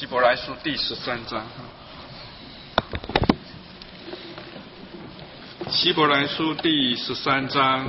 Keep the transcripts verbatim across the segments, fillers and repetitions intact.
希伯来书第十三章。希伯来书第十三章，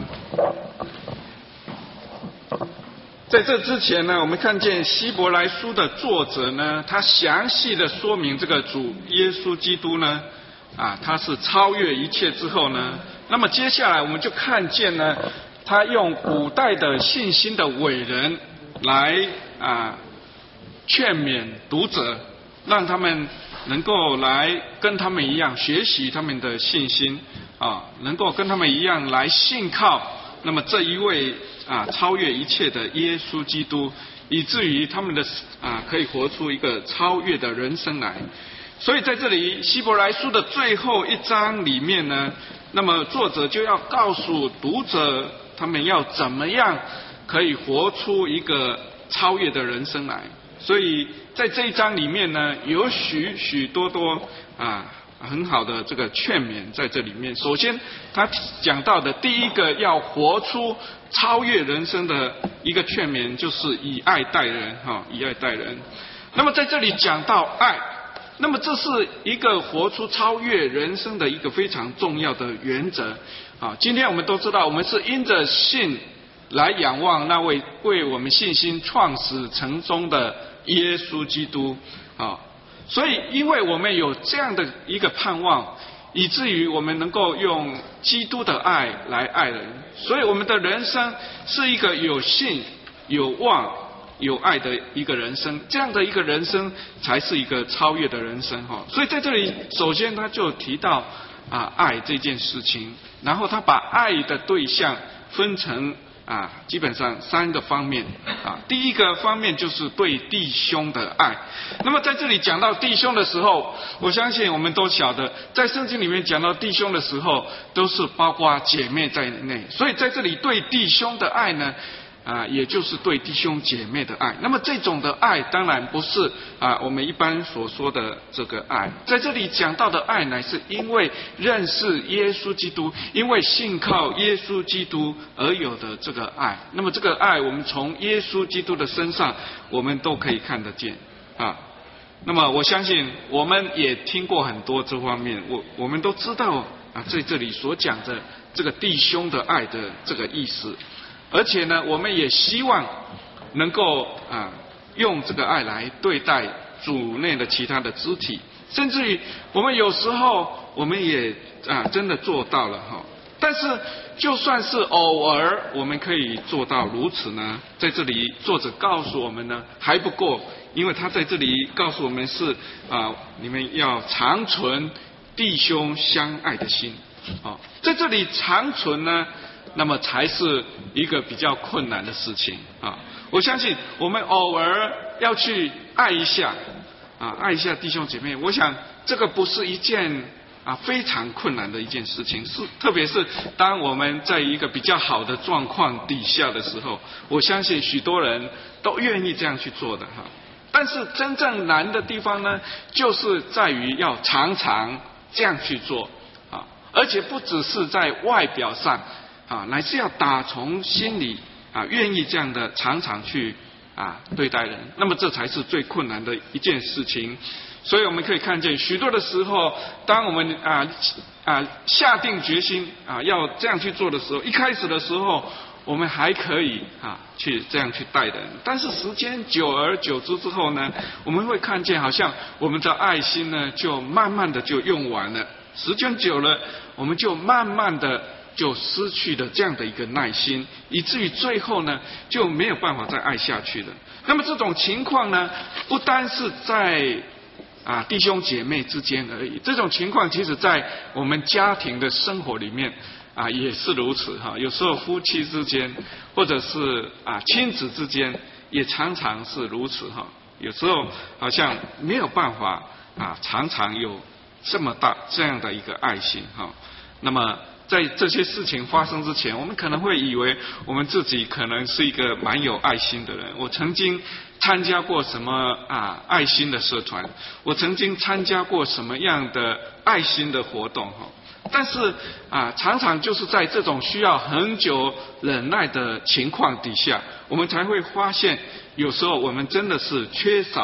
在这之前呢，我们看见希伯来书的作者呢，他详细的说明这个主耶稣基督呢，啊，他是超越一切之后呢，那么接下来我们就看见呢，他用古代的信心的伟人来啊劝勉读者，让他们能够来跟他们一样学习他们的信心啊，能够跟他们一样来信靠那么这一位啊超越一切的耶稣基督，以至于他们的啊可以活出一个超越的人生来。所以在这里希伯来书的最后一章里面呢，那么作者就要告诉读者，他们要怎么样可以活出一个超越的人生来。所以在这一章里面呢，有许许多多啊很好的这个劝勉在这里面。首先他讲到的第一个要活出超越人生的一个劝勉，就是以爱待人哈，以爱待人。那么在这里讲到爱，那么这是一个活出超越人生的一个非常重要的原则啊。今天我们都知道，我们是因着信来仰望那位为我们信心创始成终的耶稣基督啊，所以因为我们有这样的一个盼望，以至于我们能够用基督的爱来爱人，所以我们的人生是一个有信、有望、有爱的一个人生，这样的一个人生才是一个超越的人生哈。所以在这里，首先他就提到啊爱这件事情，然后他把爱的对象分成啊，基本上三个方面啊。第一个方面就是对弟兄的爱。那么在这里讲到弟兄的时候，我相信我们都晓得，在圣经里面讲到弟兄的时候，都是包括姐妹在内。所以在这里对弟兄的爱呢，啊，也就是对弟兄姐妹的爱。那么这种的爱当然不是啊我们一般所说的这个爱，在这里讲到的爱乃是因为认识耶稣基督，因为信靠耶稣基督而有的这个爱。那么这个爱我们从耶稣基督的身上我们都可以看得见啊。那么我相信我们也听过很多这方面，我我们都知道啊，在这里所讲的这个弟兄的爱的这个意思。而且呢，我们也希望能够啊用这个爱来对待主内的其他的肢体，甚至于我们有时候我们也啊真的做到了哈。但是就算是偶尔我们可以做到如此呢，在这里作者告诉我们呢还不够，因为他在这里告诉我们是啊你们要长存弟兄相爱的心啊，在这里长存呢，那么才是一个比较困难的事情啊！我相信我们偶尔要去爱一下啊，爱一下弟兄姐妹，我想这个不是一件啊非常困难的一件事情，是特别是当我们在一个比较好的状况底下的时候，我相信许多人都愿意这样去做的哈。但是真正难的地方呢，就是在于要常常这样去做啊，而且不只是在外表上。啊，乃是要打从心里啊，愿意这样的常常去啊对待人，那么这才是最困难的一件事情。所以我们可以看见，许多的时候，当我们啊啊下定决心啊要这样去做的时候，一开始的时候，我们还可以啊去这样去待人，但是时间久而久之之后呢，我们会看见好像我们的爱心呢，就慢慢的就用完了，时间久了，我们就慢慢的就失去了这样的一个耐心，以至于最后呢就没有办法再爱下去了。那么这种情况呢，不单是在啊弟兄姐妹之间而已，这种情况其实在我们家庭的生活里面啊也是如此哈。有时候夫妻之间，或者是啊亲子之间，也常常是如此哈。有时候好像没有办法啊常常有这么大这样的一个爱心哈。那么在这些事情发生之前，我们可能会以为我们自己可能是一个蛮有爱心的人。我曾经参加过什么啊爱心的社团，我曾经参加过什么样的爱心的活动哈。但是啊，常常就是在这种需要很久忍耐的情况底下，我们才会发现，有时候我们真的是缺少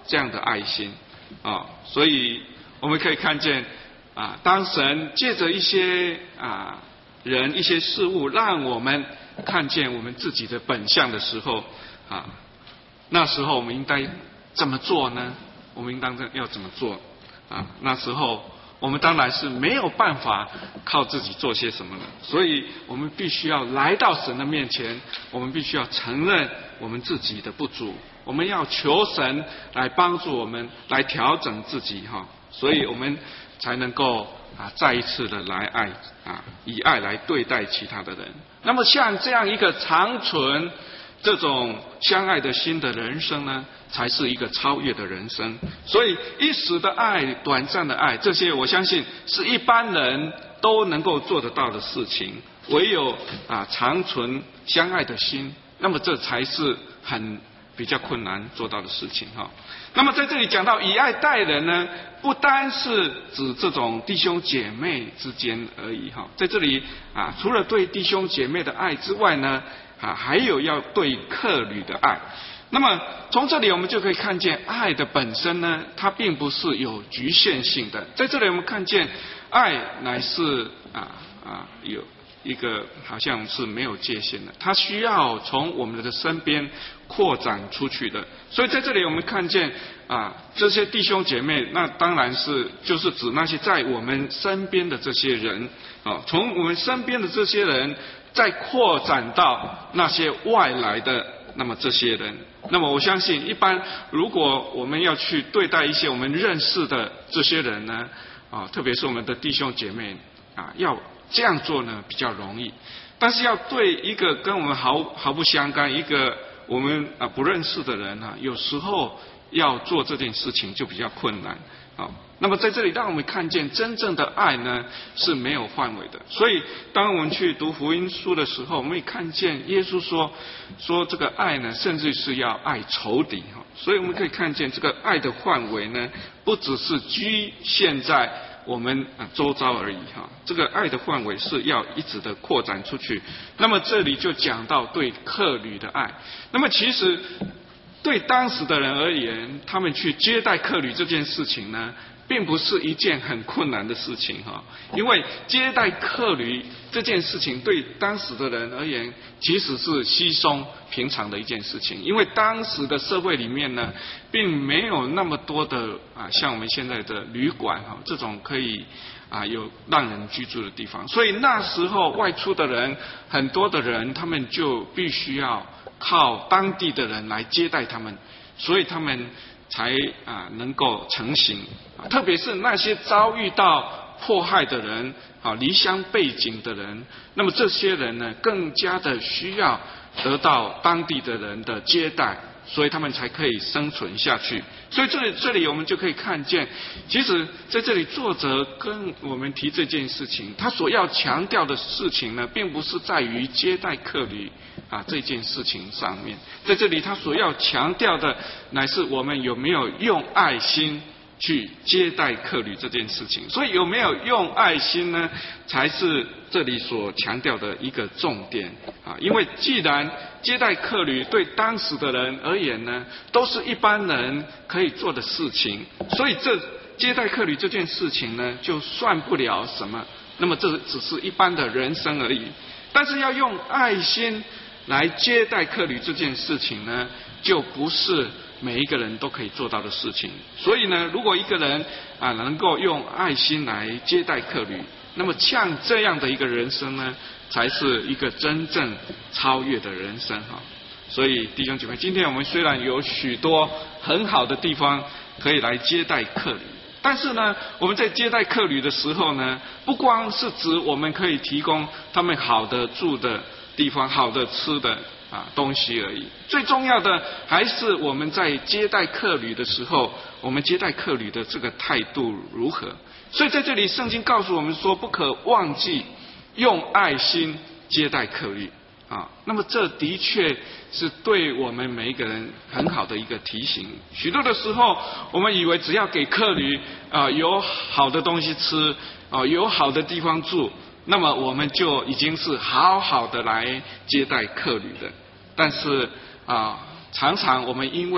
这样的爱心啊。所以我们可以看见啊，当神借着一些啊人、一些事物，让我们看见我们自己的本相的时候啊，那时候我们应该怎么做呢？我们应当要怎么做啊？那时候我们当然是没有办法靠自己做些什么了，所以我们必须要来到神的面前，我们必须要承认我们自己的不足，我们要求神来帮助我们，来调整自己哈，所以我们才能够啊再一次的来爱啊，以爱来对待其他的人。那么像这样一个长存这种相爱的心的人生呢，才是一个超越的人生。所以一时的爱、短暂的爱，这些我相信是一般人都能够做得到的事情。唯有啊长存相爱的心，那么这才是很比较困难做到的事情哈。那么在这里讲到以爱待人呢，不单是指这种弟兄姐妹之间而已哈。在这里啊，除了对弟兄姐妹的爱之外呢，啊，还有要对客旅的爱。那么从这里我们就可以看见，爱的本身呢，它并不是有局限性的。在这里我们看见，爱乃是啊啊有一个好像是没有界限的，它需要从我们的身边扩展出去的。所以在这里我们看见啊，这些弟兄姐妹，那当然是就是指那些在我们身边的这些人啊，从我们身边的这些人，再扩展到那些外来的那么这些人。那么我相信一般如果我们要去对待一些我们认识的这些人呢，啊，特别是我们的弟兄姐妹啊，要这样做呢比较容易，但是要对一个跟我们毫毫不相干、一个我们啊不认识的人啊，有时候要做这件事情就比较困难啊。那么在这里让我们看见真正的爱呢是没有范围的。所以当我们去读福音书的时候，我们会看见耶稣说说这个爱呢，甚至是要爱仇敌哈。所以我们可以看见这个爱的范围呢，不只是局限在我们啊周遭而已哈。这个爱的范围是要一直的扩展出去。那么这里就讲到对客旅的爱。那么其实对当时的人而言，他们去接待客旅这件事情呢，并不是一件很困难的事情哈，因为接待客旅这件事情对当时的人而言，其实是稀松平常的一件事情，因为当时的社会里面呢，并没有那么多的啊，像我们现在的旅馆哈，这种可以啊有让人居住的地方，所以那时候外出的人，很多的人他们就必须要靠当地的人来接待他们，所以他们才啊能够成行。特别是那些遭遇到迫害的人啊，离乡背井的人，那么这些人呢，更加的需要得到当地的人的接待，所以他们才可以生存下去。所以这里这里我们就可以看见，其实在这里作者跟我们提这件事情，他所要强调的事情呢，并不是在于接待客旅啊这件事情上面，在这里他所要强调的，乃是我们有没有用爱心去接待客旅这件事情。所以有没有用爱心呢，才是这里所强调的一个重点啊。因为既然接待客旅对当时的人而言呢，都是一般人可以做的事情，所以这接待客旅这件事情呢，就算不了什么，那么这只是一般的人生而已。但是要用爱心来接待客旅这件事情呢，就不是每一个人都可以做到的事情。所以呢，如果一个人啊能够用爱心来接待客旅，那么像这样的一个人生呢，才是一个真正超越的人生哈。所以弟兄姐妹，今天我们虽然有许多很好的地方可以来接待客旅，但是呢，我们在接待客旅的时候呢，不光是指我们可以提供他们好的住的地方、好的吃的啊东西而已，最重要的还是我们在接待客旅的时候，我们接待客旅的这个态度如何。所以在这里圣经告诉我们说，不可忘记用爱心接待客旅啊。那么这的确是对我们每一个人很好的一个提醒。许多的时候我们以为只要给客旅啊有好的东西吃啊，有好的地方住，那么我们就已经是好好的来接待客旅的。但是啊，常常我们因为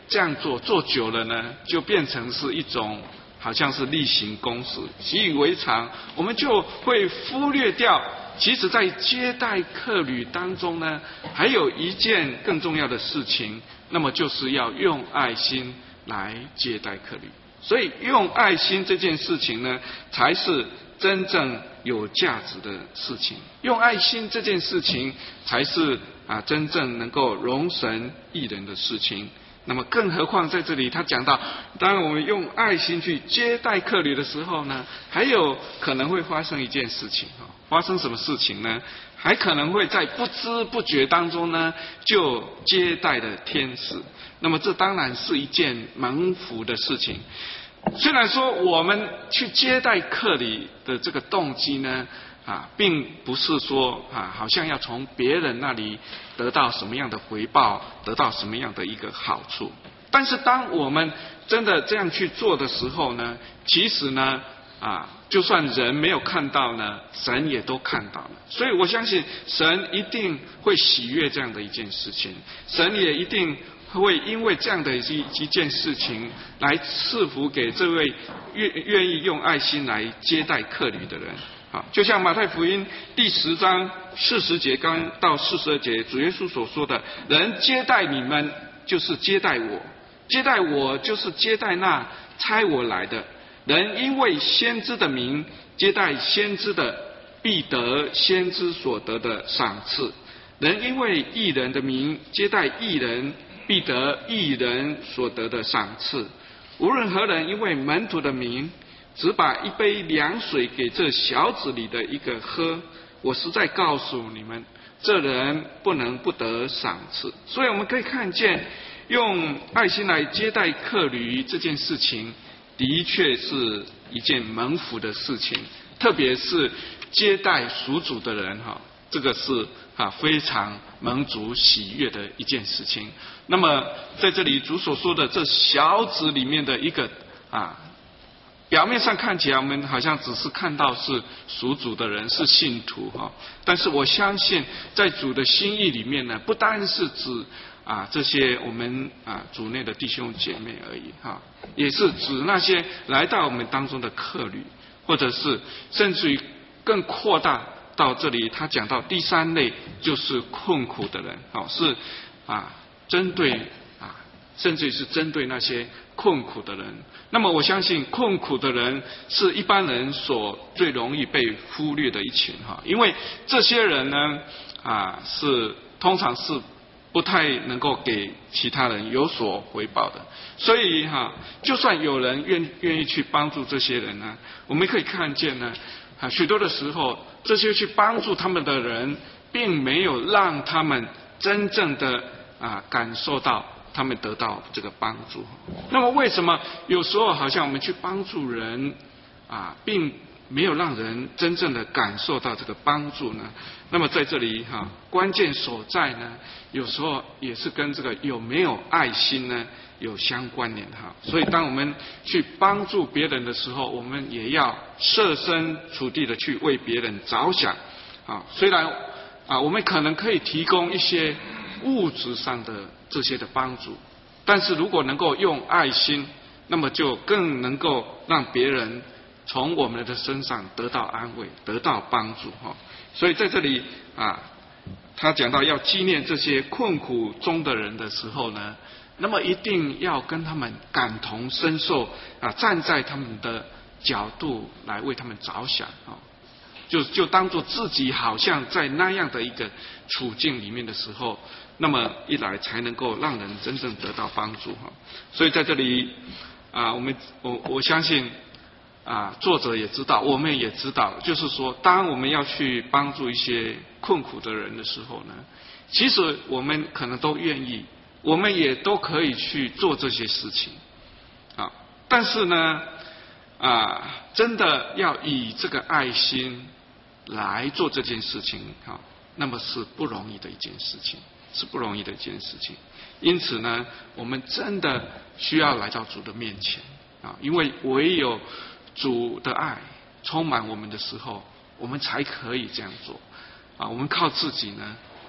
这样做做久了呢，就变成是一种好像是例行公事，习以为常，我们就会忽略掉，其实在接待客旅当中呢，还有一件更重要的事情，那么就是要用爱心来接待客旅。所以用爱心这件事情呢，才是真正有价值的事情。用爱心这件事情，才是啊真正能够容神益人的事情。那么更何况在这里他讲到，当我们用爱心去接待客旅的时候呢，还有可能会发生一件事情。发生什么事情呢？还可能会在不知不觉当中呢，就接待了天使。那么这当然是一件蒙福的事情。虽然说我们去接待客旅的这个动机呢，啊，并不是说啊，好像要从别人那里得到什么样的回报，得到什么样的一个好处。但是当我们真的这样去做的时候呢，其实呢，啊，就算人没有看到呢，神也都看到了。所以我相信神一定会喜悦这样的一件事情，神也一定会因为这样的一一件事情来赐福给这位愿愿意用爱心来接待客旅的人。啊，就像马太福音第十章四十节刚到四十二节，主耶稣所说的：“人接待你们，就是接待我；接待我，就是接待那差我来的。人因为先知的名接待先知的，必得先知所得的赏赐；人因为义人的名接待义人，必得义人所得的赏赐。无论何人因为门徒的名，只把一杯凉水给这小子里的一个喝，我实在告诉你们，这人不能不得赏赐。”所以我们可以看见，用爱心来接待客旅这件事情，的确是一件蒙福的事情，特别是接待属主的人哈，这个是啊非常蒙主喜悦的一件事情。那么在这里主所说的这小子里面的一个啊。表面上看起来，我们好像只是看到是属主的人，是信徒哈。但是我相信，在主的心意里面呢，不单是指啊这些我们啊主内的弟兄姐妹而已哈，也是指那些来到我们当中的客旅，或者是甚至于更扩大到这里，他讲到第三类就是困苦的人，好是啊针对啊甚至于是针对那些困苦的人。那么我相信困苦的人是一般人所最容易被忽略的一群哈，因为这些人呢啊是通常是不太能够给其他人有所回报的，所以哈，就算有人愿愿意去帮助这些人呢，我们可以看见呢，啊许多的时候，这些去帮助他们的人，并没有让他们真正的啊感受到。他们得到这个帮助。那么为什么有时候好像我们去帮助人啊，并没有让人真正的感受到这个帮助呢？那么在这里哈、啊，关键所在呢，有时候也是跟这个有没有爱心呢有相关联哈。所以当我们去帮助别人的时候，我们也要设身处地的去为别人着想啊。虽然啊，我们可能可以提供一些物质上的这些的帮助，但是如果能够用爱心，那么就更能够让别人从我们的身上得到安慰，得到帮助哈。所以在这里啊，他讲到要纪念这些困苦中的人的时候呢，那么一定要跟他们感同身受啊，站在他们的角度来为他们着想啊。就就当作自己好像在那样的一个处境里面的时候，那么一来才能够让人真正得到帮助哈。所以在这里啊，我们我我相信啊，作者也知道，我们也知道，就是说，当我们要去帮助一些困苦的人的时候呢，其实我们可能都愿意，我们也都可以去做这些事情啊。但是呢，啊，真的要以这个爱心来做这件事情啊，那么是不容易的一件事情，是不容易的一件事情。因此呢，我们真的需要来到主的面前啊，因为唯有主的爱充满我们的时候，我们才可以这样做啊。我们靠自己呢，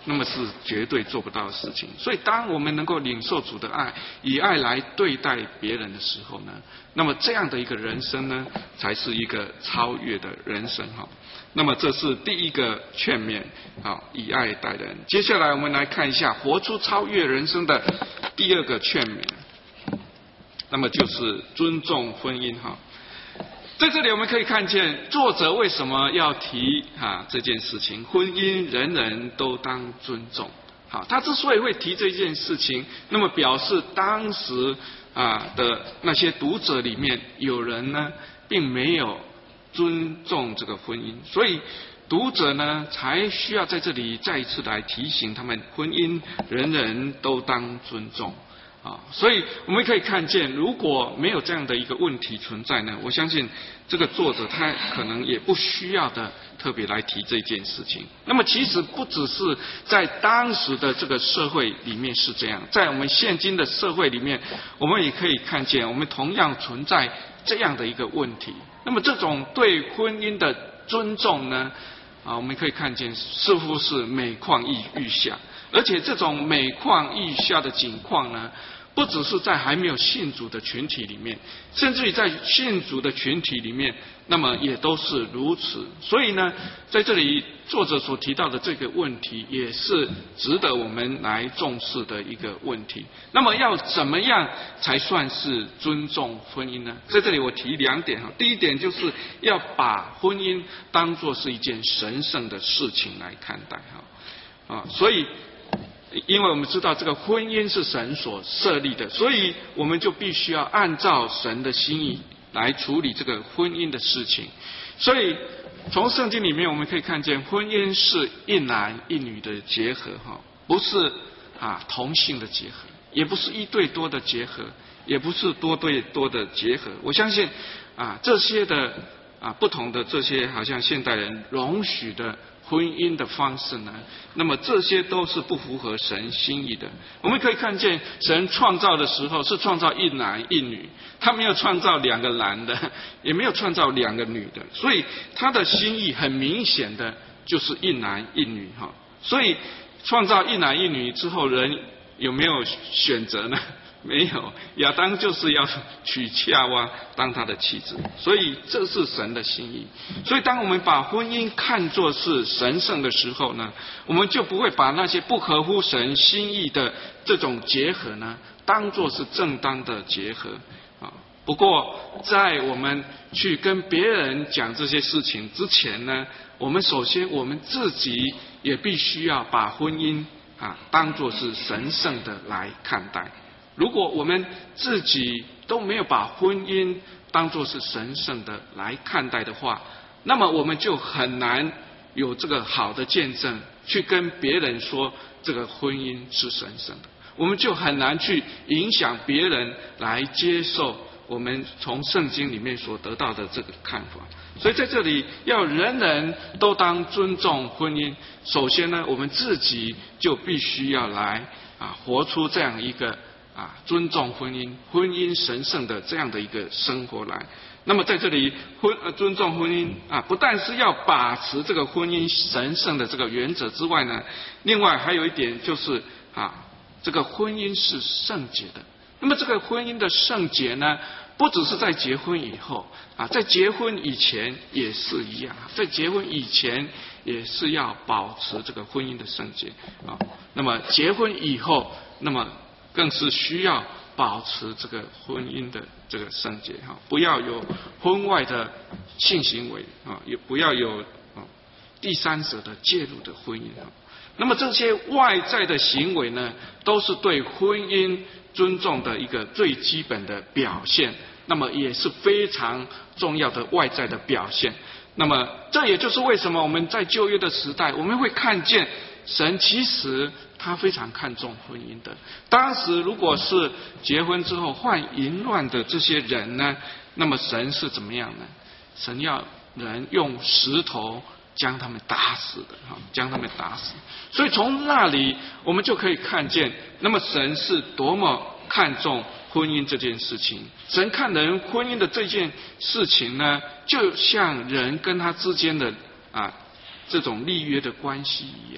那么是绝对做不到的事情。所以当我们能够领受主的爱，以爱来对待别人的时候呢，那么这样的一个人生呢，才是一个超越的人生哈。那么这是第一个劝勉，好，以爱待人。接下来我们来看一下活出超越人生的第二个劝勉，那么就是尊重婚姻哈。在这里我们可以看见作者为什么要提啊这件事情，婚姻人人都当尊重。好，他之所以会提这件事情，那么表示当时啊的那些读者里面有人呢并没有尊重这个婚姻，所以读者呢才需要在这里再一次来提醒他们，婚姻人人都当尊重。啊，所以我们可以看见，如果没有这样的一个问题存在呢，我相信这个作者他可能也不需要的特别来提这件事情。那么其实不只是在当时的这个社会里面是这样，在我们现今的社会里面，我们也可以看见，我们同样存在这样的一个问题。那么这种对婚姻的尊重呢，啊，我们可以看见似乎是每况愈下，而且这种每况愈下的景况呢，不只是在还没有信主的群体里面，甚至于在信主的群体里面，那么也都是如此。所以呢，在这里作者所提到的这个问题，也是值得我们来重视的一个问题。那么要怎么样才算是尊重婚姻呢？在这里我提两点哈。第一点就是要把婚姻当作是一件神圣的事情来看待哈。啊，所以因为我们知道这个婚姻是神所设立的，所以我们就必须要按照神的心意来处理这个婚姻的事情。所以从圣经里面我们可以看见，婚姻是一男一女的结合哈，不是啊同性的结合，也不是一对多的结合，也不是多对多的结合。我相信啊这些的啊不同的这些好像现代人容许的婚姻的方式呢，那么这些都是不符合神心意的。我们可以看见神创造的时候是创造一男一女，他没有创造两个男的，也没有创造两个女的，所以他的心意很明显的就是一男一女哈。所以创造一男一女之后，人有没有选择呢？没有，亚当就是要娶夏娃当他的妻子，所以这是神的心意。所以当我们把婚姻看作是神圣的时候呢，我们就不会把那些不合乎神心意的这种结合呢，当作是正当的结合啊。不过在我们去跟别人讲这些事情之前呢，我们首先我们自己也必须要把婚姻啊当作是神圣的来看待。如果我们自己都没有把婚姻当作是神圣的来看待的话，那么我们就很难有这个好的见证去跟别人说这个婚姻是神圣的，我们就很难去影响别人来接受我们从圣经里面所得到的这个看法。所以在这里要人人都当尊重婚姻，首先呢，我们自己就必须要来啊活出这样一个啊，尊重婚姻、婚姻神圣的这样的一个生活来。那么在这里，婚呃尊重婚姻啊，不但是要把持这个婚姻神圣的这个原则之外呢，另外还有一点就是啊，这个婚姻是圣洁的。那么这个婚姻的圣洁呢，不只是在结婚以后啊，在结婚以前也是一样，在结婚以前也是要保持这个婚姻的圣洁啊。那么结婚以后，那么更是需要保持这个婚姻的这个圣洁哈，不要有婚外的性行为啊，也不要有啊第三者的介入的婚姻哈。那么这些外在的行为呢，都是对婚姻尊重的一个最基本的表现，那么也是非常重要的外在的表现。那么这也就是为什么我们在旧约的时代，我们会看见神其实他非常看重婚姻的。当时如果是结婚之后犯淫乱的这些人呢，那么神是怎么样呢？神要人用石头将他们打死的，将他们打死。所以从那里我们就可以看见，那么神是多么看重婚姻这件事情。神看人婚姻的这件事情呢，就像人跟他之间的啊这种立约的关系一样。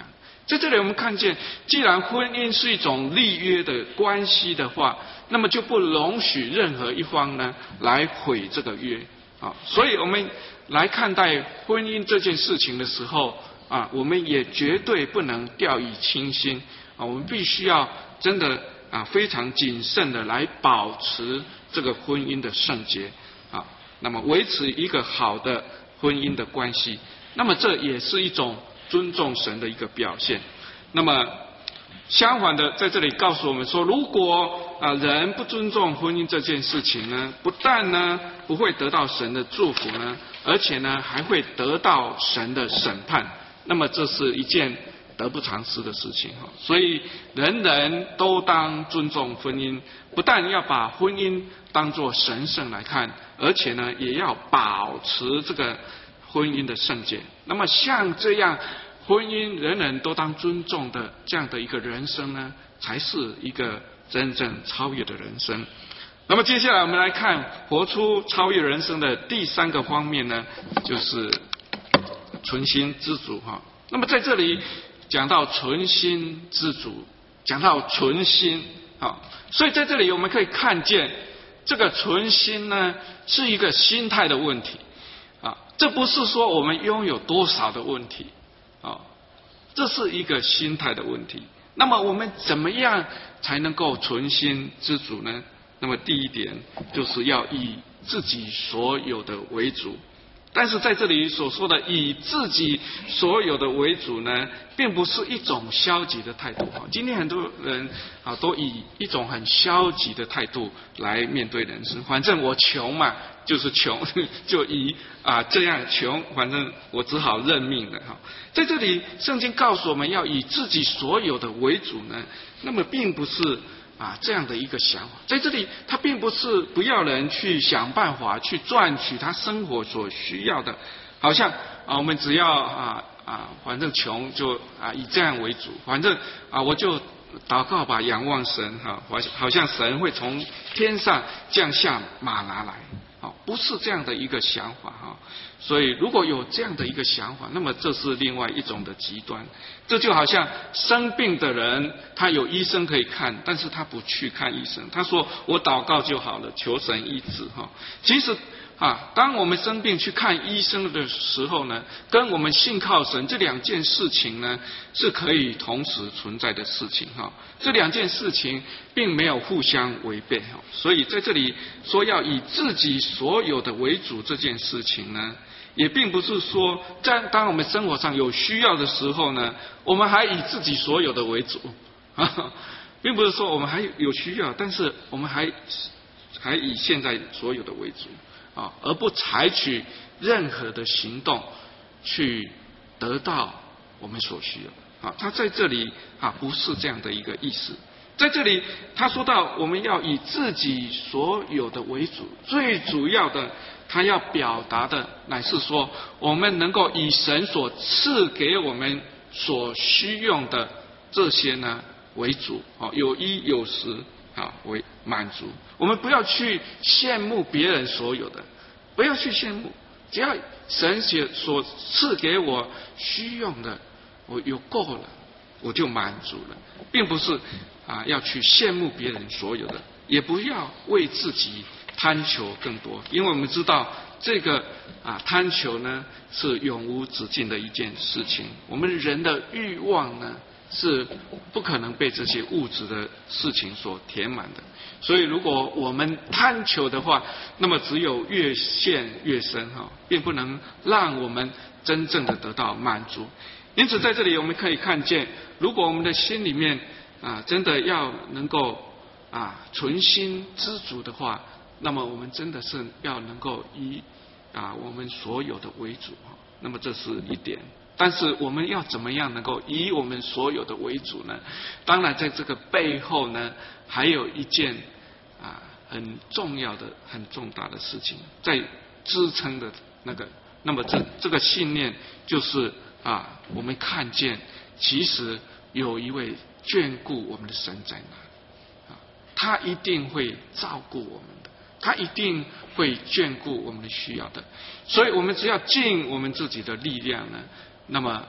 在这里我们看见，既然婚姻是一种立约的关系的话，那么就不容许任何一方呢来毁这个约啊。所以我们来看待婚姻这件事情的时候啊，我们也绝对不能掉以轻心啊，我们必须要真的啊非常谨慎的来保持这个婚姻的圣洁啊，那么维持一个好的婚姻的关系，那么这也是一种尊重神的一个表现。那么相反的，在这里告诉我们说，如果啊人不尊重婚姻这件事情呢，不但呢不会得到神的祝福呢，而且呢还会得到神的审判。那么这是一件得不偿失的事情哈。所以人人都当尊重婚姻，不但要把婚姻当作神圣来看，而且呢也要保持这个婚姻的圣洁。那么像这样婚姻人人都当尊重的这样的一个人生呢，才是一个真正超越的人生。那么接下来我们来看活出超越人生的第三个方面呢，就是存心知足哈。那么在这里讲到存心知足，讲到存心啊，所以在这里我们可以看见，这个存心呢是一个心态的问题啊，这不是说我们拥有多少的问题啊，这是一个心态的问题。那么我们怎么样才能够存心知足呢？那么第一点就是要以自己所有的为主。但是在这里所说的以自己所有的为主呢，并不是一种消极的态度哈。今天很多人啊都以一种很消极的态度来面对人生，反正我穷嘛，就是穷，就以啊这样穷，反正我只好认命了哈。在这里圣经告诉我们要以自己所有的为主呢，那么并不是啊，这样的一个想法，在这里他并不是不要人去想办法去赚取他生活所需要的，好像啊我们只要啊啊反正穷就啊以这样为主，反正啊我就祷告吧，仰望神哈，好像好像神会从天上降下马拿来，好，不是这样的一个想法哈。所以如果有这样的一个想法，那么这是另外一种的极端。这就好像生病的人，他有医生可以看，但是他不去看医生，他说我祷告就好了，求神医治哈。其实啊，当我们生病去看医生的时候呢，跟我们信靠神这两件事情呢，是可以同时存在的事情哈。这两件事情并没有互相违背哈。所以在这里说要以自己所有的为主这件事情呢，也并不是说在当我们生活上有需要的时候呢，我们还以自己所有的为主啊，并不是说我们还有需要，但是我们还还以现在所有的为主啊，而不采取任何的行动去得到我们所需要的啊。他在这里啊不是这样的一个意思。在这里他说到我们要以自己所有的为主，最主要的他要表达的乃是说，我们能够以神所赐给我们所需用的这些呢为主，有衣有食啊为满足。我们不要去羡慕别人所有的，不要去羡慕，只要神所赐给我需用的，我有够了，我就满足了，并不是啊要去羡慕别人所有的，也不要为自己贪求更多，因为我们知道这个啊贪求呢是永无止境的一件事情。我们人的欲望呢是不可能被这些物质的事情所填满的，所以如果我们贪求的话，那么只有越陷越深哈，并不能让我们真正的得到满足。因此在这里我们可以看见，如果我们的心里面啊真的要能够啊存心知足的话，那么我们真的是要能够以啊我们所有的为主，那么这是一点。但是我们要怎么样能够以我们所有的为主呢？当然在这个背后呢，还有一件啊很重要的、很重大的事情在支撑的那个。那么这这个信念就是啊，我们看见其实有一位眷顾我们的神在那，啊，他一定会照顾我们的，他一定会眷顾我们的需要的。所以我们只要尽我们自己的力量呢，那么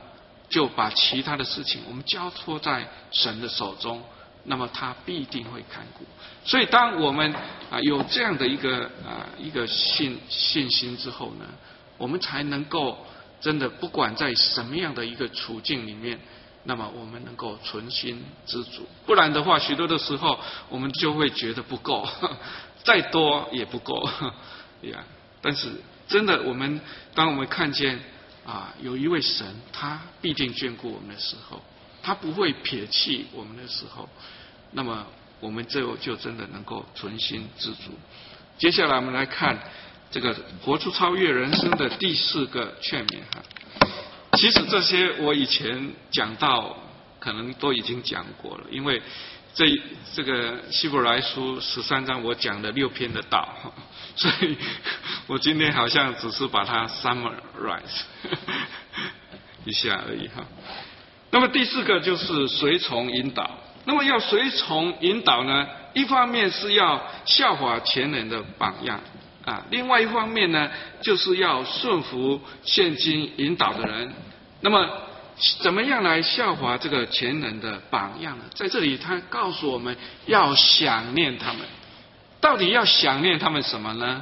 就把其他的事情我们交托在神的手中，那么他必定会看顾。所以当我们啊有这样的一个啊一个信信心之后呢，我们才能够真的不管在什么样的一个处境里面，那么我们能够存心知足。不然的话，许多的时候我们就会觉得不够，再多也不够呀。但是真的，我们当我们看见啊有一位神，他必定眷顾我们的时候，他不会撇弃我们的时候，那么我们就就真的能够存心知足。接下来我们来看这个活出超越人生的第四个劝勉哈。其实这些我以前讲到可能都已经讲过了，因为这这个希伯来书十三章我讲了六篇的道，所以我今天好像只是把它 summarize 一下而已哈。那么第四个就是随从引导。那么要随从引导呢，一方面是要效法前人的榜样啊，另外一方面呢，就是要顺服现今引导的人。那么怎么样来效法这个前人的榜样呢？在这里他告诉我们要想念他们。到底要想念他们什么呢？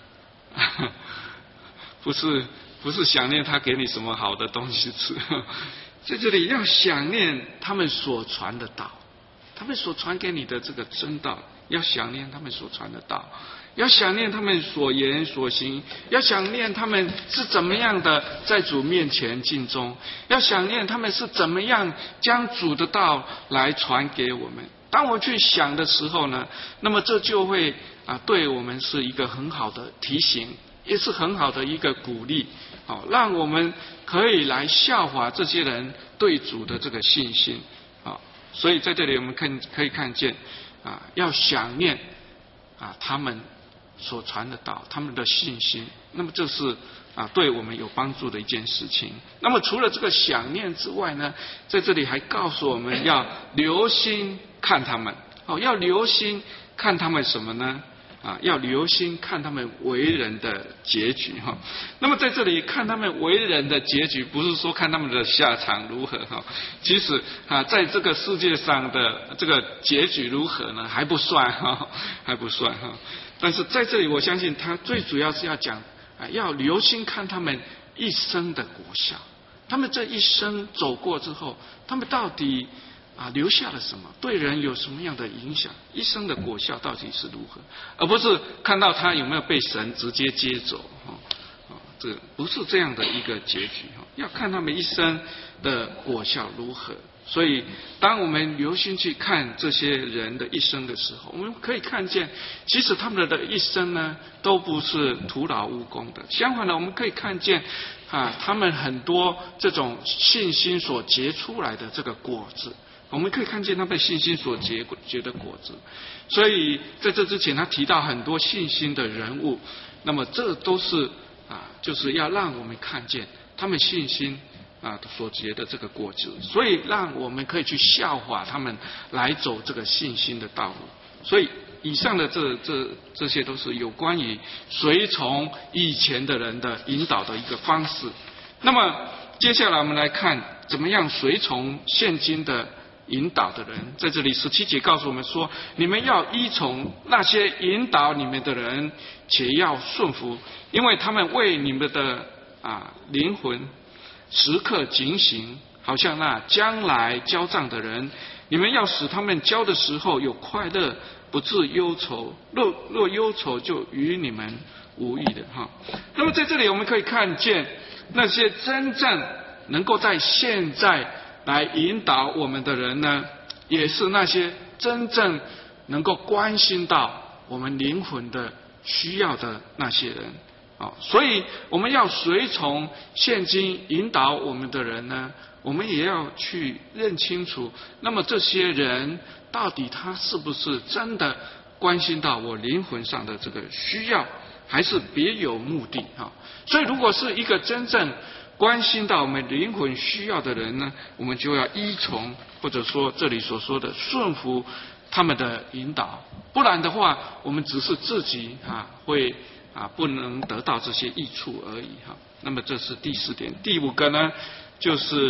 不是不是想念他给你什么好的东西吃，在这里要想念他们所传的道，他们所传给你的这个真道，要想念他们所传的道，要想念他们所言所行，要想念他们是怎么样的在主面前尽忠，要想念他们是怎么样将主的道来传给我们。当我去想的时候呢，那么这就会啊对我们是一个很好的提醒，也是很好的一个鼓励，好，让我们可以来效法这些人对主的这个信心。好，所以在这里我们看可以看见啊，要想念啊他们所传的道，他们的信心，那么这是啊对我们有帮助的一件事情。那么除了这个想念之外呢，在这里还告诉我们要留心看他们，哦，要留心看他们什么呢？啊，要留心看他们为人的结局哈。那么在这里看他们为人的结局，不是说看他们的下场如何哈。其实啊，在这个世界上的这个结局如何呢，还不算哈，还不算哈。但是在这里，我相信他最主要是要讲啊，要留心看他们一生的果效。他们这一生走过之后，他们到底啊，留下了什么？对人有什么样的影响？一生的果效到底是如何？而不是看到他有没有被神直接接走，哈，啊，这不是这样的一个结局哈。要看他们一生的果效如何。所以，当我们留心去看这些人的一生的时候，我们可以看见，其实他们的一生呢，都不是徒劳无功的。相反的，我们可以看见啊，他们很多这种信心所结出来的这个果子。我们可以看见他们信心所结结的果子。所以在这之前他提到很多信心的人物，那么这都是啊，就是要让我们看见他们信心啊所结的这个果子，所以让我们可以去效法他们来走这个信心的道路。所以以上的这这这些都是有关于随从以前的人的引导的一个方式。那么接下来我们来看怎么样随从现今的引导的人。在这里十七节告诉我们说，你们要依从那些引导你们的人，且要顺服，因为他们为你们的啊灵魂时刻警醒，好像那将来交账的人。你们要使他们交的时候有快乐，不致忧愁，若若忧愁就与你们无益的哈。那么在这里我们可以看见那些真正能够在现在来引导我们的人呢，也是那些真正能够关心到我们灵魂的需要的那些人啊。所以我们要随从现今引导我们的人呢，我们也要去认清楚，那么这些人到底他是不是真的关心到我灵魂上的这个需要，还是别有目的啊？所以如果是一个真正关心到我们灵魂需要的人呢，我们就要依从，或者说这里所说的顺服他们的引导，不然的话，我们只是自己啊会啊不能得到这些益处而已哈。那么这是第四点。第五个呢，就是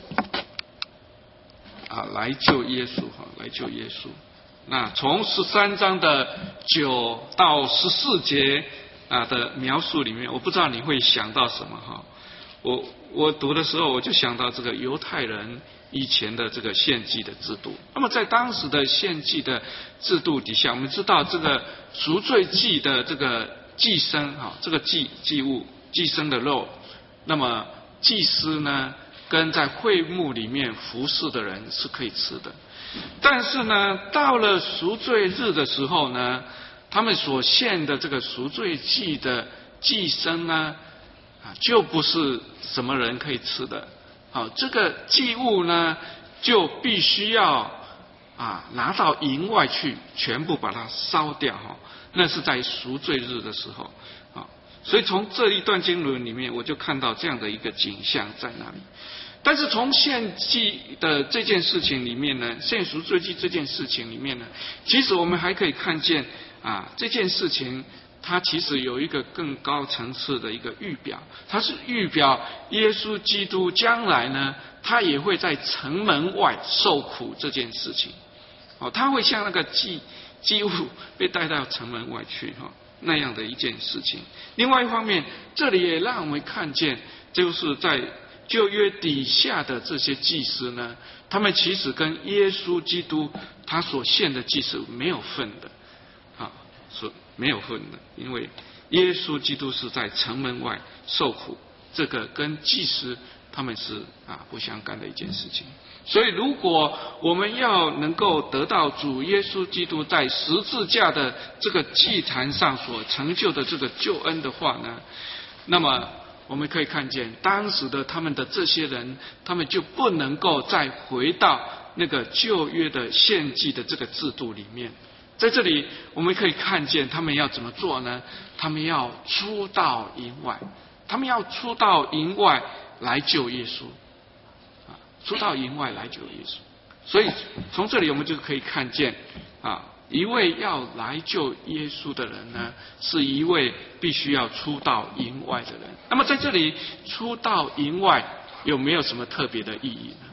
啊来救耶稣哈，来救耶稣。那从十三章的九到十四节啊的描述里面，我不知道你会想到什么哈。我我读的时候，我就想到这个犹太人以前的这个献祭的制度。那么在当时的献祭的制度底下，我们知道这个赎罪祭的这个祭牲哈，这个祭祭物祭牲的肉，那么祭司呢跟在会幕里面服侍的人是可以吃的。但是呢，到了赎罪日的时候呢，他们所献的这个赎罪祭的祭牲呢，啊，就不是什么人可以吃的。好，这个祭物呢，就必须要啊拿到营外去，全部把它烧掉哈。那是在赎罪日的时候啊。所以从这一段经文里面，我就看到这样的一个景象在那里。但是从献祭的这件事情里面呢，献赎罪祭这件事情里面呢，其实我们还可以看见啊，这件事情它其实有一个更高层次的一个预表，它是预表耶稣基督将来呢，他也会在城门外受苦这件事情。哦，他会像那个祭祭物被带到城门外去哈，那样的一件事情。另外一方面，这里也让我们看见，就是在旧约底下的这些祭司呢，他们其实跟耶稣基督他所献的祭是没有份的，啊，是没有份的，因为耶稣基督是在城门外受苦，这个跟祭司他们是啊不相干的一件事情。所以，如果我们要能够得到主耶稣基督在十字架的这个祭坛上所成就的这个救恩的话呢，那么我们可以看见，当时的他们的这些人，他们就不能够再回到那个旧约的献祭的这个制度里面。在这里，我们可以看见他们要怎么做呢？他们要出到营外，他们要出到营外来救耶稣，啊，出到营外来救耶稣。所以从这里我们就可以看见，啊。一位要来救耶稣的人呢，是一位必须要出到营外的人。那么在这里出到营外有没有什么特别的意义呢？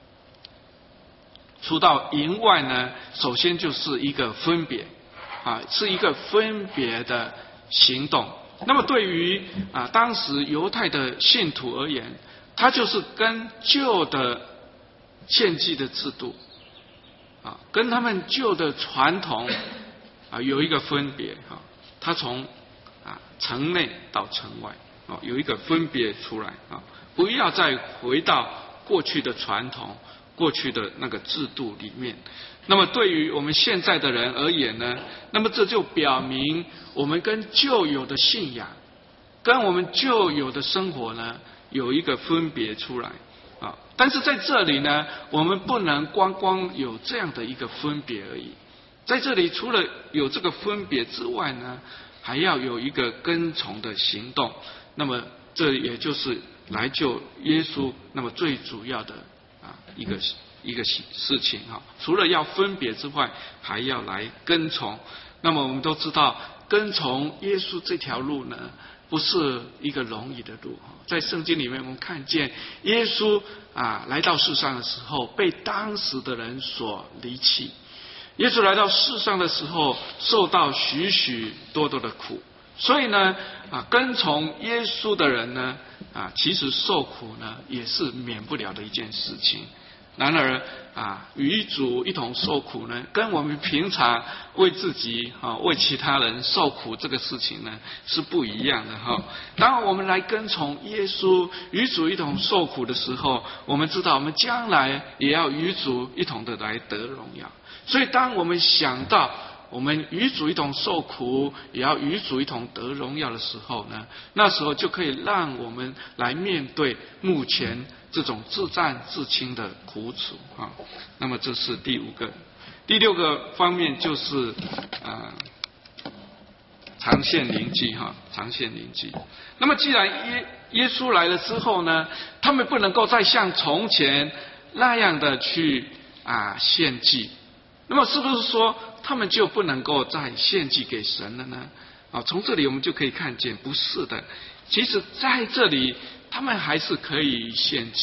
出到营外呢，首先就是一个分别，啊，是一个分别的行动。那么对于啊当时犹太的信徒而言，他就是跟旧的献祭的制度。啊，跟他们旧的传统啊有一个分别哈，他从啊城内到城外啊有一个分别出来啊，不要再回到过去的传统、过去的那个制度里面。那么对于我们现在的人而言呢，那么这就表明我们跟旧有的信仰、跟我们旧有的生活呢有一个分别出来。啊，但是在这里呢，我们不能光光有这样的一个分别而已。在这里，除了有这个分别之外呢，还要有一个跟从的行动。那么，这也就是来救耶稣，那么最主要的啊一个一个事情哈。除了要分别之外，还要来跟从。那么我们都知道，跟从耶稣这条路呢，不是一个容易的路。在圣经里面，我们看见耶稣啊来到世上的时候，被当时的人所离弃。耶稣来到世上的时候，受到许许多多的苦。所以呢，啊，跟从耶稣的人呢，啊，其实受苦呢，也是免不了的一件事情。然而啊，与主一同受苦呢，跟我们平常为自己啊、为其他人受苦这个事情呢，是不一样的哈。当我们来跟从耶稣，与主一同受苦的时候，我们知道我们将来也要与主一同的来得荣耀。所以，当我们想到我们与主一同受苦，也要与主一同得荣耀的时候呢，那时候就可以让我们来面对目前这种自战自清的苦楚啊。那么这是第五个，第六个方面就是啊长线灵祭哈，长线灵祭。那么既然耶耶稣来了之后呢，他们不能够再像从前那样的去啊献祭，那么是不是说他们就不能够再献祭给神了呢？啊，从这里我们就可以看见，不是的。其实在这里，他们还是可以献祭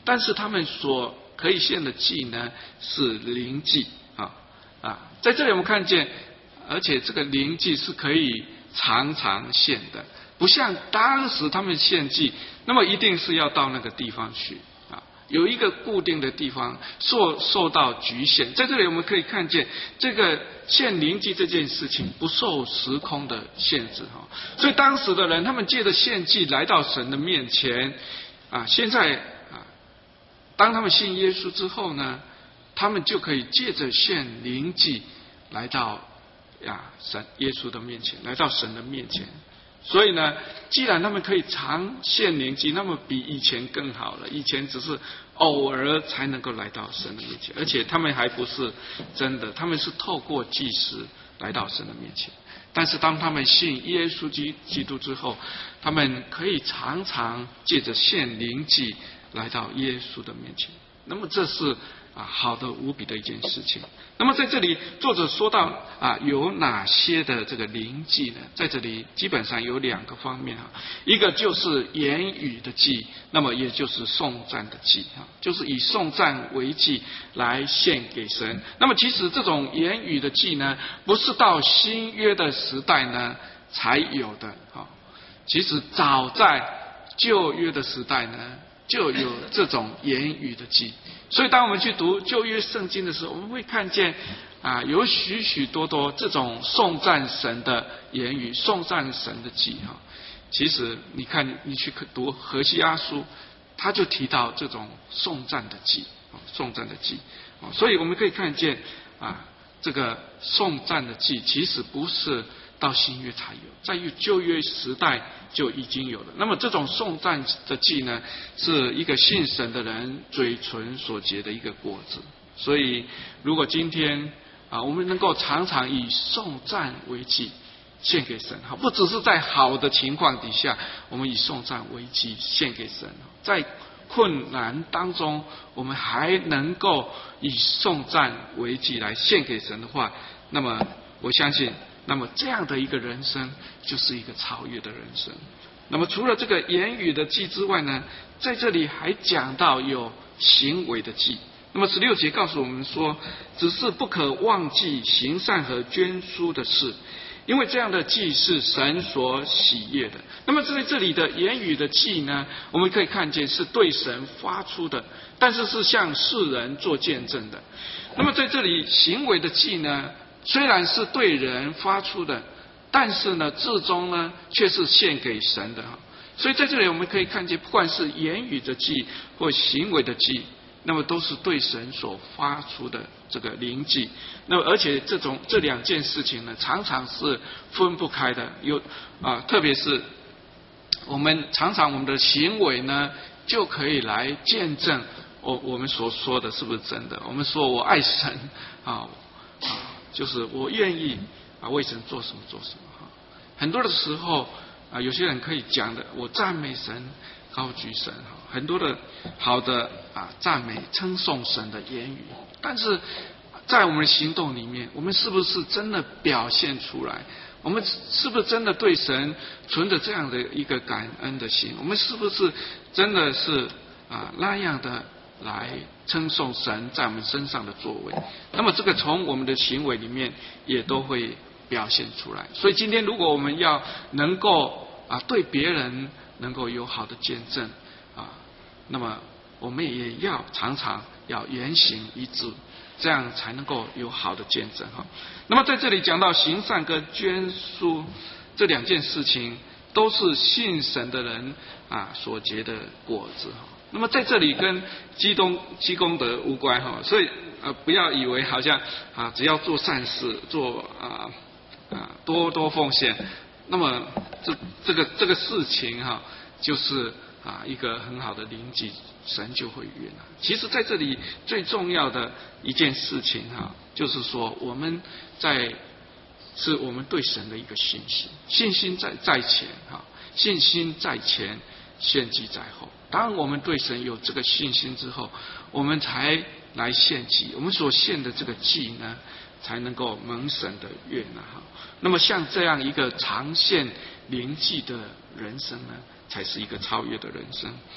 但是他们所可以献的祭呢是灵祭啊啊，在这里我们看见，而且这个灵祭是可以常常献的，不像当时他们献祭，那么一定是要到那个地方去啊，有一个固定的地方受受到局限。在这里我们可以看见，这个献灵祭这件事情不受时空的限制哈，所以当时的人他们借着献祭来到神的面前啊，现在啊，当他们信耶稣之后呢，他们就可以借着献灵祭来到呀神耶稣的面前，来到神的面前。所以呢，既然他们可以常献灵祭，那么比以前更好了。以前只是偶尔才能够来到神的面前，而且他们还不是真的，他们是透过祭司来到神的面前。但是当他们信耶稣基督之后，他们可以常常借着献灵祭来到耶稣的面前。那么这是啊好的无比的一件事情。那么在这里作者说到啊有哪些的这个灵祭呢？在这里基本上有两个方面啊，一个就是言语的祭，那么也就是颂赞的祭啊，就是以颂赞为祭来献给神。那么其实这种言语的祭呢，不是到新约的时代呢才有的啊，其实早在旧约的时代呢就有这种言语的祭。所以当我们去读旧约圣经的时候，我们会看见啊，有许许多多这种颂赞神的言语，颂赞神的祭哈。其实你看，你去读何西阿书，他就提到这种颂赞的祭，颂赞的祭。所以我们可以看见啊，这个颂赞的祭其实不是到新约才有，在旧约时代就已经有了。那么这种颂赞的祭呢，是一个信神的人嘴唇所结的一个果子。所以如果今天啊，我们能够常常以颂赞为祭献给神，不只是在好的情况底下，我们以颂赞为祭献给神，在困难当中我们还能够以颂赞为祭来献给神的话，那么我相信那么这样的一个人生就是一个超越的人生。那么除了这个言语的祭之外呢，在这里还讲到有行为的祭。那么十六节告诉我们说，只是不可忘记行善和捐书的事，因为这样的祭是神所喜悦的。那么在这里的言语的祭呢，我们可以看见是对神发出的，但是是向世人做见证的。那么在这里行为的祭呢，虽然是对人发出的，但是呢至终呢却是献给神的。所以在这里我们可以看见，不管是言语的祭或行为的祭，那么都是对神所发出的这个灵祭。那么而且这种这两件事情呢，常常是分不开的。有啊，特别是我们常常我们的行为呢，就可以来见证我我们所说的是不是真的。我们说我爱神啊啊，就是我愿意啊为神做什么做什么哈。很多的时候啊，有些人可以讲的，我赞美神，高举神哈，很多的好的啊赞美称颂神的言语，但是在我们的行动里面，我们是不是真的表现出来？我们是不是真的对神存着这样的一个感恩的心？我们是不是真的是啊那样的来称颂神在我们身上的作为？那么这个从我们的行为里面也都会表现出来。所以今天如果我们要能够啊对别人能够有好的见证啊，那么我们也要常常要言行一致，这样才能够有好的见证哈。那么在这里讲到行善跟捐书这两件事情，都是信神的人啊所结的果子哈。那么在这里跟积东积功德无关哈，所以呃不要以为好像啊只要做善事，做啊啊多多奉献，那么这这个这个事情哈，就是啊一个很好的灵祭，神就会悦纳。其实在这里最重要的一件事情哈，就是说我们在是我们对神的一个信心，信心在在前哈，信心在前，献祭在后。当我们对神有这个信心之后，我们才来献祭，我们所献的这个祭呢，才能够蒙神的悦纳哈。那么像这样一个常献灵祭的人生呢，才是一个超越的人生。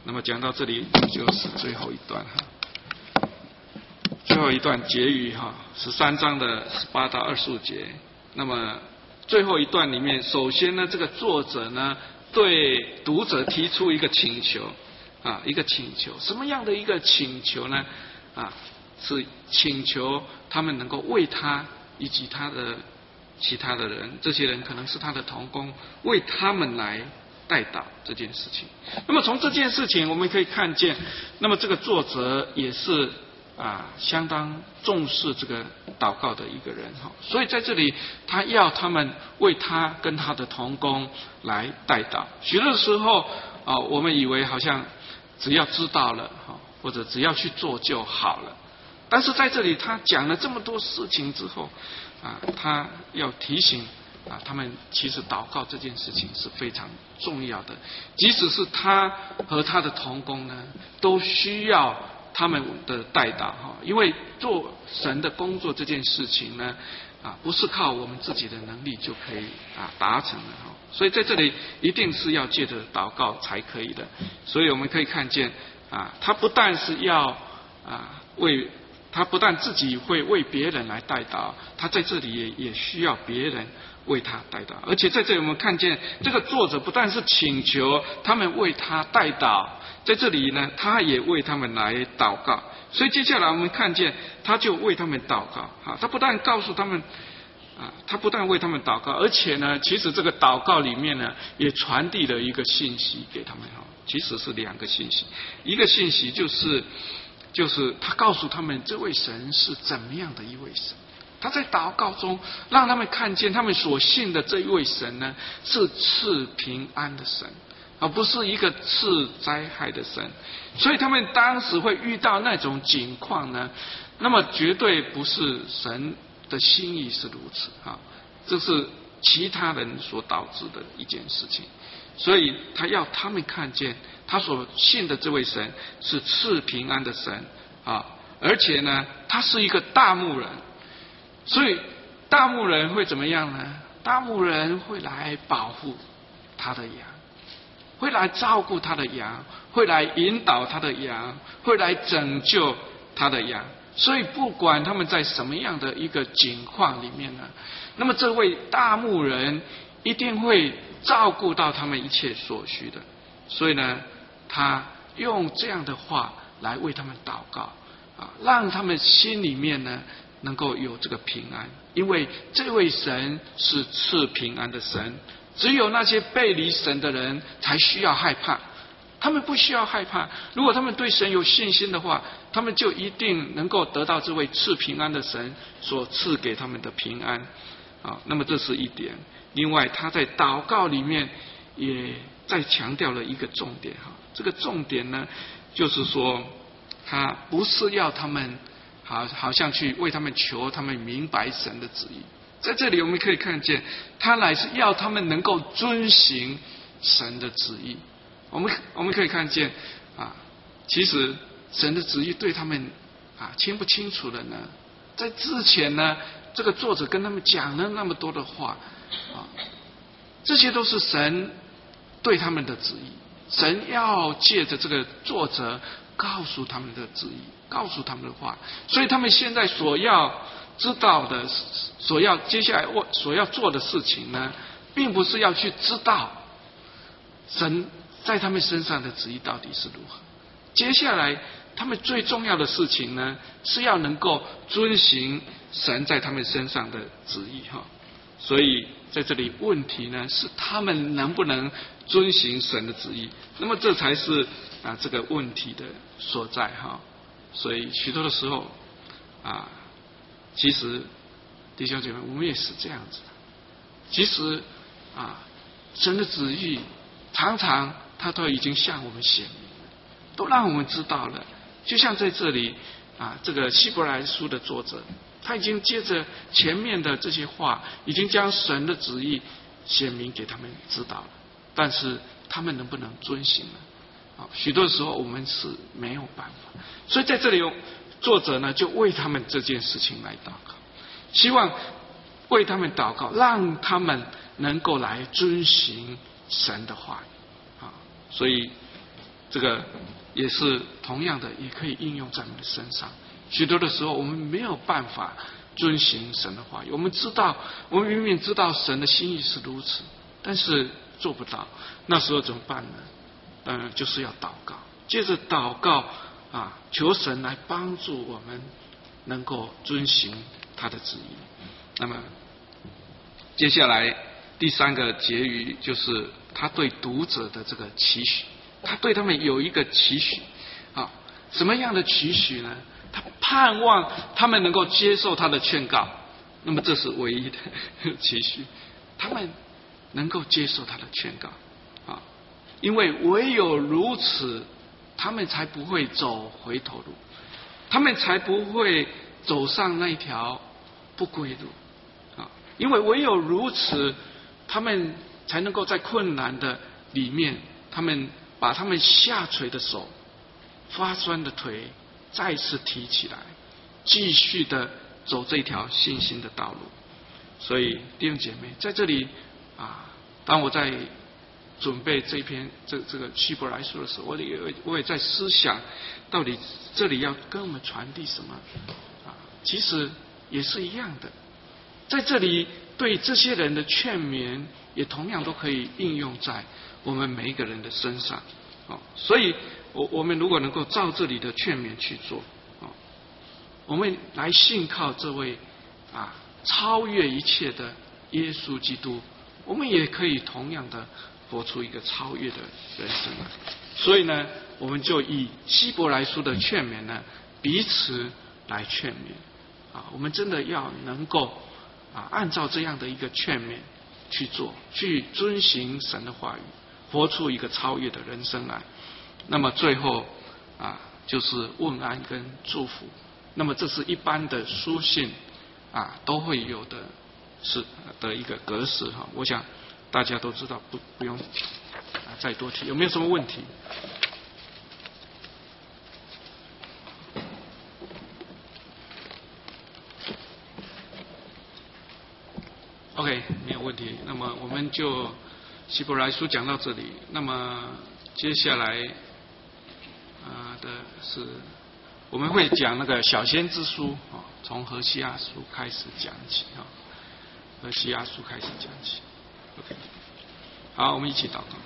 那么讲到这里就是最后一段哈，最后一段结语哈，十三章的十八到二十五节。那么最后一段里面，首先呢，这个作者呢对读者提出一个请求啊，一个请求，什么样的一个请求呢？啊，是请求他们能够为他以及他的其他的人，这些人可能是他的同工，为他们来代祷这件事情。那么从这件事情我们可以看见，那么这个作者也是啊相当重视这个祷告的一个人哈，所以在这里他要他们为他跟他的同工来代祷。许多时候啊，我们以为好像只要知道了哈，或者只要去做就好了。但是在这里他讲了这么多事情之后啊，他要提醒啊，他们其实祷告这件事情是非常重要的，即使是他和他的同工呢，都需要他们的代祷哈，因为做神的工作这件事情呢，啊，不是靠我们自己的能力就可以啊达成的哈，所以在这里一定是要借着祷告才可以的。所以我们可以看见啊，他不但是要啊为他不但自己会为别人来代祷，他在这里也也需要别人为他代祷。而且在这里我们看见这个作者不但是请求他们为他代祷，在这里呢他也为他们来祷告。所以接下来我们看见他就为他们祷告啊，他不但告诉他们啊，他不但为他们祷告，而且呢其实这个祷告里面呢也传递了一个信息给他们哈，其实是两个信息。一个信息就是就是他告诉他们这位神是怎么样的一位神，他在祷告中让他们看见他们所信的这一位神呢是赐平安的神，而不是一个赐灾害的神。所以他们当时会遇到那种境况呢，那么绝对不是神的心意是如此啊，这是其他人所导致的一件事情。所以他要他们看见他所信的这位神是赐平安的神啊，而且呢他是一个大牧人。所以大牧人会怎么样呢？大牧人会来保护他的羊，会来照顾他的羊，会来引导他的羊，会来拯救他的羊。所以不管他们在什么样的一个境况里面呢，那么这位大牧人一定会照顾到他们一切所需的。所以呢他用这样的话来为他们祷告啊，让他们心里面呢能够有这个平安，因为这位神是赐平安的神。只有那些背离神的人才需要害怕，他们不需要害怕。如果他们对神有信心的话，他们就一定能够得到这位赐平安的神所赐给他们的平安啊。那么这是一点。另外他在祷告里面也再强调了一个重点哈，这个重点呢就是说他不是要他们好好像去为他们求他们明白神的旨意。在这里我们可以看见他乃是要他们能够遵行神的旨意。我们我们可以看见啊，其实神的旨意对他们啊清不清楚了呢？在之前呢，这个作者跟他们讲了那么多的话啊，这些都是神对他们的旨意。神要借着这个作者告诉他们的旨意，告诉他们的话。所以他们现在所要知道的，所要接下来所要做的事情呢，并不是要去知道神在他们身上的旨意到底是如何。接下来他们最重要的事情呢，是要能够遵行神在他们身上的旨意哈。所以在这里问题呢，是他们能不能遵行神的旨意，那么这才是啊这个问题的所在哈。所以许多的时候啊，其实弟兄姐妹，我们也是这样子的。其实啊，神的旨意常常他都已经向我们显明了，都让我们知道了。就像在这里啊，这个希伯来书的作者，他已经接着前面的这些话，已经将神的旨意显明给他们知道了。但是他们能不能遵行呢？啊，许多时候我们是没有办法。所以在这里作者呢就为他们这件事情来祷告，希望为他们祷告，让他们能够来遵行神的话语啊。所以这个也是同样的，也可以应用在我们的身上。许多的时候，我们没有办法遵行神的话语，我们知道，我们明明知道神的心意是如此，但是做不到。那时候怎么办呢？当然就是要祷告，接着祷告啊，求神来帮助我们能够遵行他的旨意。那么接下来第三个结语就是他对读者的这个期许，他对他们有一个期许啊，什么样的期许呢？他盼望他们能够接受他的劝告，那么这是唯一的期许，他们能够接受他的劝告啊，因为唯有如此，他们才不会走回头路，他们才不会走上那条不归路啊，因为唯有如此，他们才能够在困难的里面，他们把他们下垂的手、发酸的腿再次提起来，继续的走这条信心的道路。所以弟兄姐妹，在这里啊，当我在准备这篇这这个希伯来书的时候，我也我也在思想，到底这里要跟我们传递什么啊？其实也是一样的，在这里对这些人的劝勉，也同样都可以应用在我们每一个人的身上。哦，所以我我们如果能够照这里的劝勉去做，哦，我们来信靠这位啊超越一切的耶稣基督，我们也可以同样的活出一个超越的人生来。所以呢，我们就以希伯来书的劝勉呢，彼此来劝勉啊，我们真的要能够啊按照这样的一个劝勉去做，去遵行神的话语，活出一个超越的人生来。那么最后啊，就是问安跟祝福。那么这是一般的书信啊都会有的是的一个格式哈，我想大家都知道，不不用啊再多提。有没有什么问题？OK， 没有问题。那么我们就希伯来书讲到这里。那么接下来啊、呃、的是我们会讲那个小先知书啊，从何西阿书开始讲起啊，何西阿书开始讲起。OK， 好，我们一起祷告。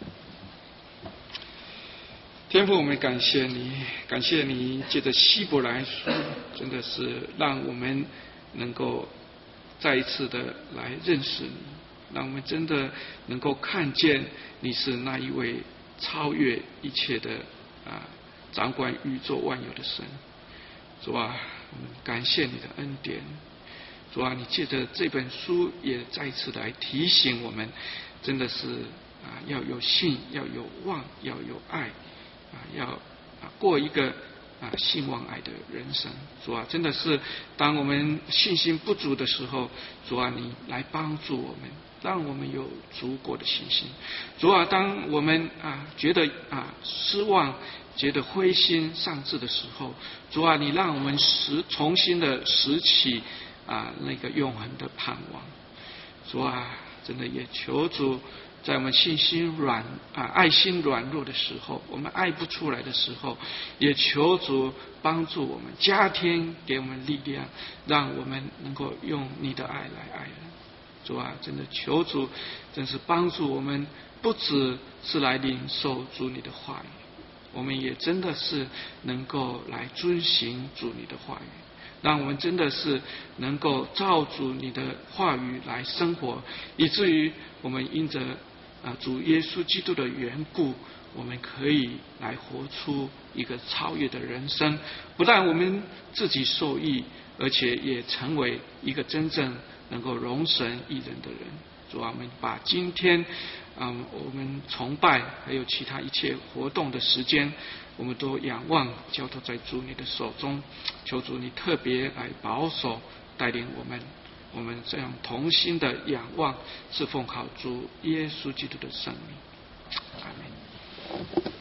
天父，我们感谢你，感谢你借着希伯来书，真的是让我们能够再一次的来认识你，让我们真的能够看见你是那一位超越一切的啊掌管宇宙万有的神。主啊，我们感谢你的恩典。主啊，你借着这本书也再一次来提醒我们，真的是啊要有信，要有望，要有爱啊，要啊过一个啊信望爱的人生。主啊，真的是当我们信心不足的时候，主啊，你来帮助我们，让我们有足够的信心。主啊，当我们啊觉得啊失望，觉得灰心丧志的时候，主啊，你让我们拾重新的拾起啊那个永恒的盼望。主啊，真的也求主在我们信心软啊爱心软弱的时候，我们爱不出来的时候，也求主帮助我们，加添给我们力量，让我们能够用你的爱来爱人。主啊，真的求主真是帮助我们，不只是来领受主你的话语，我们也真的是能够来遵行主你的话语，让我们真的是能够照主你的话语来生活，以至于我们因着啊主耶稣基督的缘故，我们可以来活出一个超越的人生，不但我们自己受益，而且也成为一个真正能够荣神益人的人。主啊，我们把今天嗯我们崇拜还有其他一切活动的时间，我们都仰望交托在主你的手中，求主你特别来保守带领我们，我们这样同心的仰望，是奉靠主耶稣基督的圣名。阿们。